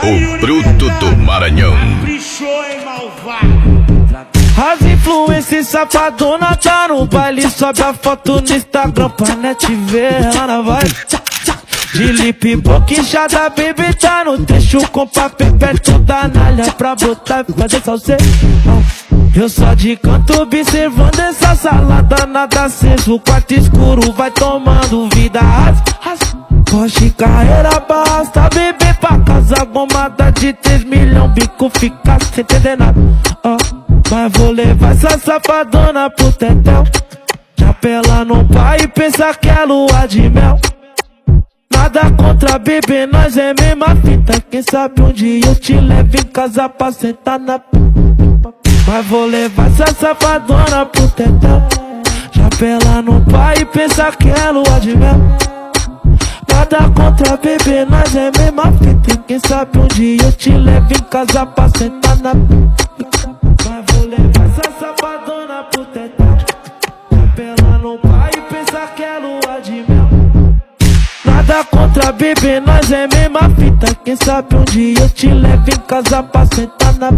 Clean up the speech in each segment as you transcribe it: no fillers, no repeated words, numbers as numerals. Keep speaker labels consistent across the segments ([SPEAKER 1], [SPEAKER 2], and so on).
[SPEAKER 1] O bruto do Maranhão.
[SPEAKER 2] As influências safadona tá no baile, sobe a foto no Instagram pra net ver. Ela na vibe de lip boquinchada, baby tá no trecho com papel perto da nalha pra botar e fazer salseiro. Eu só de canto observando essa salada, nada aceso, o quarto escuro vai tomando vida. Porsche carreira basta, bebê pra casa, gomada de 3 milhões, bico fica sem entender nada. Mas vou levar essa safadona pro tetel, chapela no pai e pensa que é lua de mel. Nada contra bebê, nós é mesma fita, quem sabe um dia eu te levo em casa pra sentar na Mas vou levar essa safadona pro tetel, chapela no pai e pensa que é lua de mel. Nada contra bebê, nós é mesma fita, quem sabe um dia eu te levo em casa pra sentar na Mas vou levar essa safadona pro tetel, chapela no pai e pensa que é lua de mel. Nada contra bebê, nós é mesma fita, quem sabe um dia eu te levo em casa pra sentar na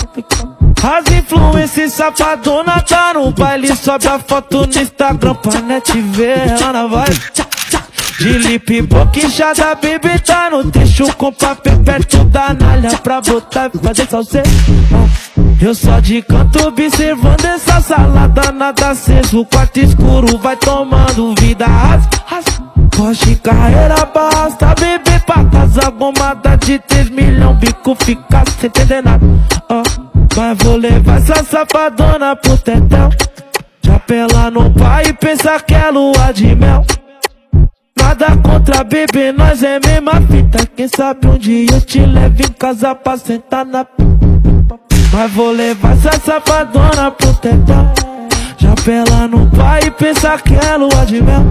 [SPEAKER 2] As influências safadona tá no baile, sobe a foto no Instagram pra net ver. Ela na vibe de lip boquinchada, baby tá no trecho com papel perto da nalha pra botar e fazer salseiro. Eu só de canto observando essa salada, nada aceso, o quarto escuro vai tomando vida. Porsche carreira basta, bebê pra casa, gomada de 3 milhões, bico fica sem entender nada. Mas vou levar essa safadona pro tetel, chapela no pai e pensa que é lua de mel. Nada contra bebê, nós é mesma fita, quem sabe um dia eu te levo em casa pra sentar na Mas vou levar essa safadona pro tetel, chapela no pai e pensa que é lua de mel.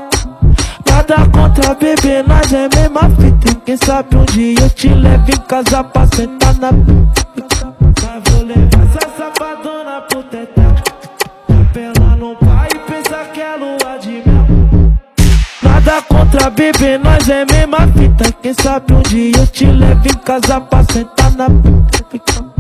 [SPEAKER 2] Nada contra bebê, nós é mesma fita, quem sabe um dia eu te levo em casa pra sentar na Mas vou levar essa safadona pro tetel, chapela no pai e pensa que é lua de mel. Nada contra bebê, nós é mesma fita, quem sabe um dia eu te levo em casa pra sentar na